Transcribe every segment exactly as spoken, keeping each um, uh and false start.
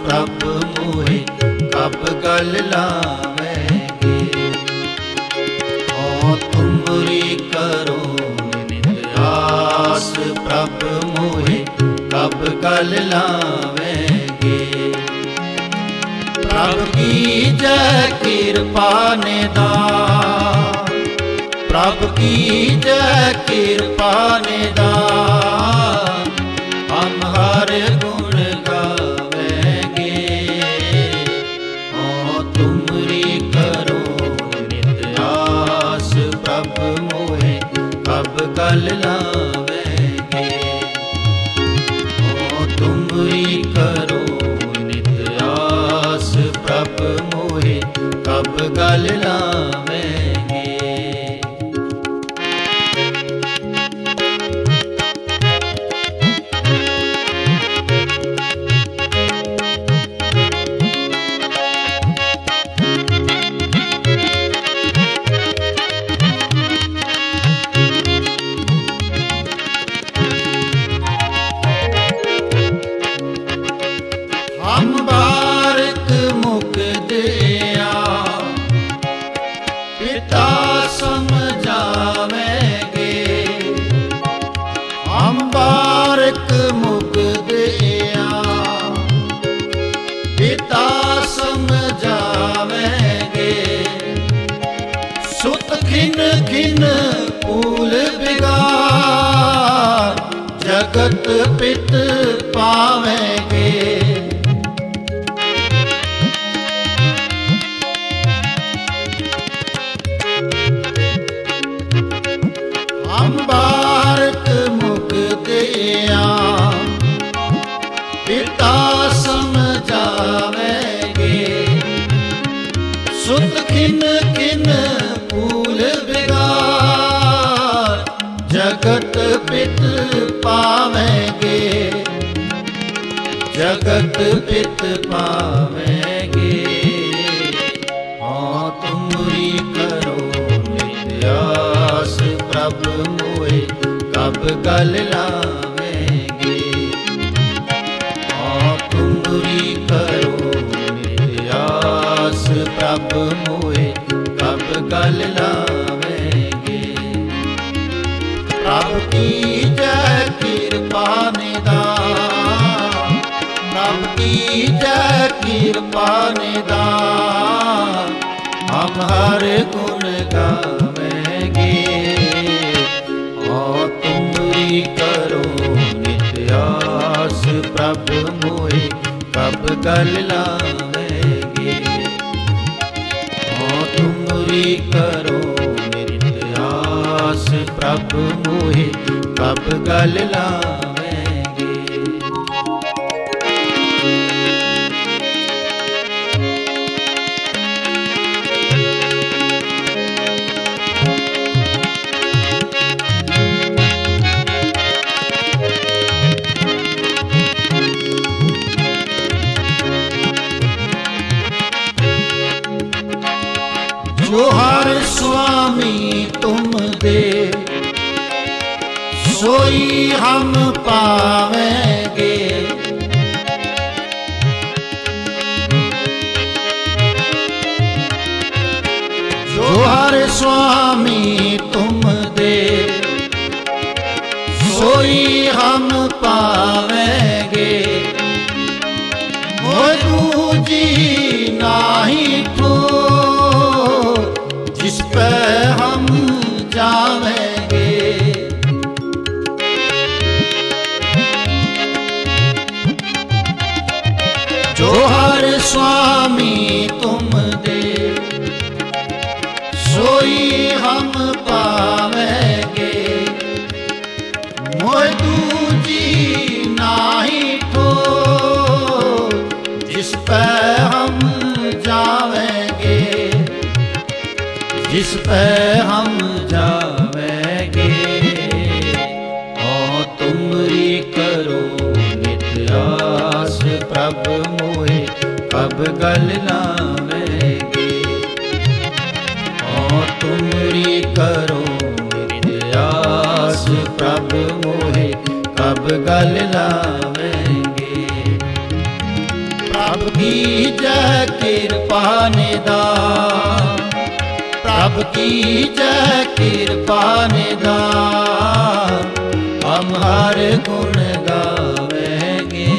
प्रभ मोहे कब गल लावेंगे। ओ तुमरी करो नित आस प्रभ मोहे कब गल लावेंगे। प्रभ की जय कृपा निदान, प्रभ की जय कृपा निदान, हम हर गुण गावेंगे। ओ तुमरी करो नित आस प्रभ मोहे कब गल लावेंगे। ओ तुमरी करो नित आस प्रभ मोहे कब गल लावेंगे। हम बारक मुक्तिया पिता समझावेंगे। हम बारक मुक्तिया पिता समझावेंगे। सुत खिन खिन फूल बिगाड़ जगत पित पावेंगे। हम बारक मुक्तिया पिता समझावेंगे। सुत खिन खिन फूल बिगाड़ जगत पित पावेंगे। जगत पित पावेंगे। हाँ तुमरी करो नित आस प्रभ मोहे कब गल लावेंगे। हाँ तुमरी करो नित आस प्रभ मोहे कब गल लावेंगे। प्रभ की जय कृपा निदान, प्रभ की जय कृपा निदान, हम हर गुण गावेंगे। हाँ तुमरी करो नित आस प्रभ मोहे कब गल लावेंगे। हाँ तुमरी करो नित आस प्रभ मोहे कब गल लावेंगे। जो हर स्वामी तुम दे सोई हम पावेंगे। जो हर स्वामी तुम दे सोई हम पावेंगे। मोह दूजी नाही ठोर जिस पे हम जावेंगे। जो हर स्वामी तुम दे सोई हम पावेंगे। मोह दूजी नाही ठोर जिस पे हम जावेंगे। जिस पे हम जावेंगे। और तुमरी करो नित आस प्रभ मोहे कब गल लावेंगे। और तुमरी करो नित आस प्रभ मोहे कब गल लावेंगे। प्रभ जय कृपा निदान, प्रभु की जय कृपा निदान। हम हर गुण गावेंगे,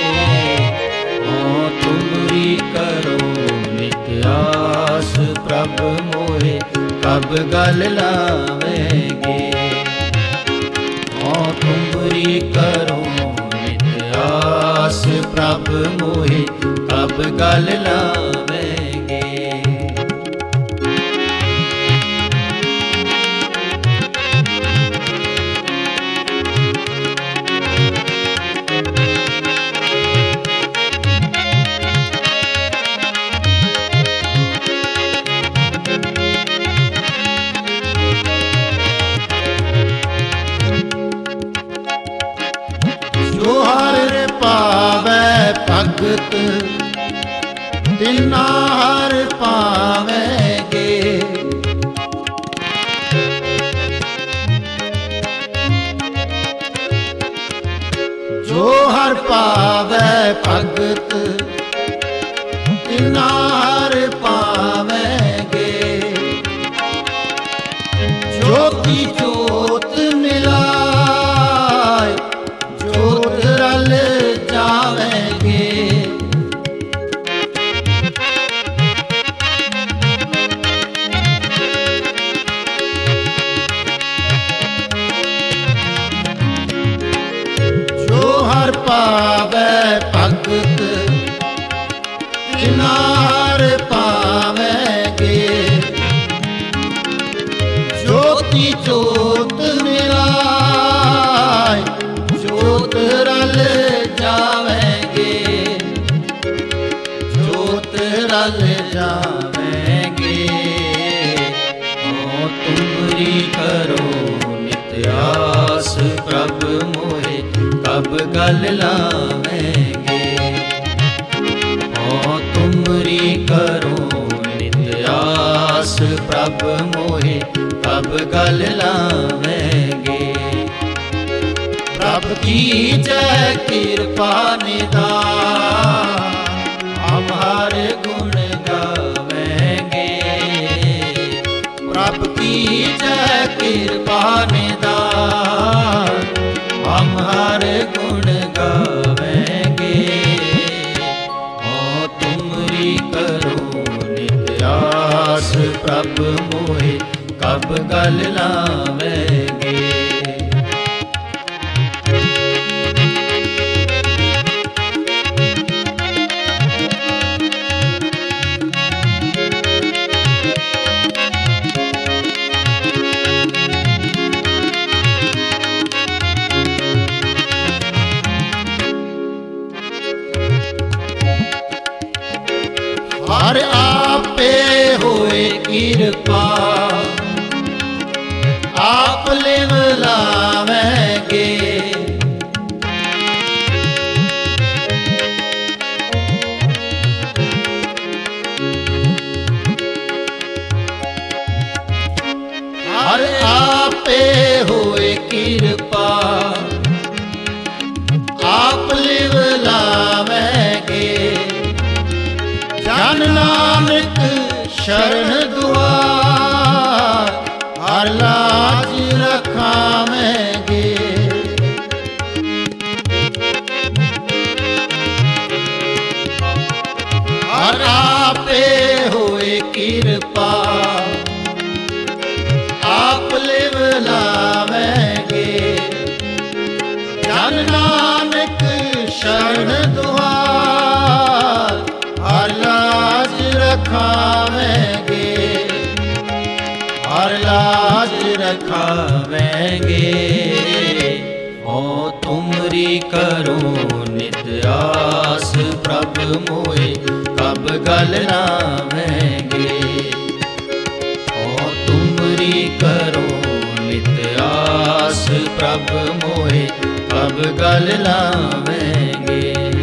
ओ तुमरी करो नित्य आस। प्रभु मोहे कब गल लावेंगे, ओ तुमरी करो नित्य आस। प्रभु मोहे कब गल लावेंगे। जो हर पावै भगत तिन्ना हर पावेंगे, जो हर पावै भगत तिन्ना हर पावेंगे। ज्योति जोत मिलाए जोत रल जावेंगे, जो हर पावै भगत तिन्ना हर पावेंगे। ज्योति जोत मिलाए जोत रल जावेंगे, जोत रल जावेंगे। ओ तुमरी करो नित्य आस, प्रभु मोहे कब गल लावेंगे। ओ तुमरी करो नित्य आस, प्रभु मोहे कब गल लावेंगे। प्रभु की जय कृपा निदान, हम हर गुण गावेंगे। प्रभु की जय कृपा निदान, हम हर गुण गावेंगे। ओ तुमरी करो नित्य आस, प्रभु मोहे कब गल लावेंगे। हर आपे होए कृपा, आप लिव लावेंगे। हर आपे होए कृपा, आप लिव लावेंगे। जन नानक शरण दुआर, हर लाज रखावेंगे। हर आपे होए कृपा, आप लिव लावेंगे। जन नानक शरण दुआर, हर लाज रखावेंगे। हर लाज रखावेंगे। ओ तुमरी करो नित्य आस, प्रभु मोहे कब गल लावेंगे। ओ तुमरी करो नित्य आस, प्रभु मोहे कब गल लावेंगे।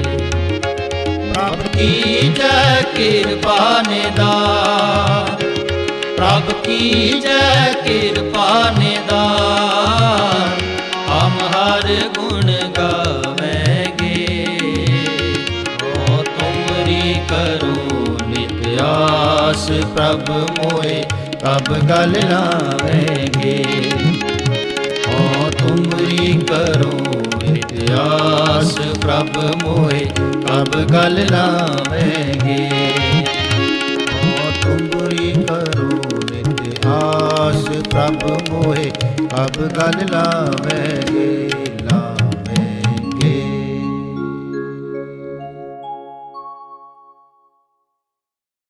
प्रभु की जय कृपा निदान, प्रभु की जय कृपा निदान। हम हर गुण गावेंगे। ओ तुमरी आस प्रभ मोए कब गल लावेंगे। हाँ तुमरी करो इतिहास प्रभ मोए कब गल लावेंगे। हाँ तुमरी करो इतिहास प्रभ मोए कब गल लावेंगे।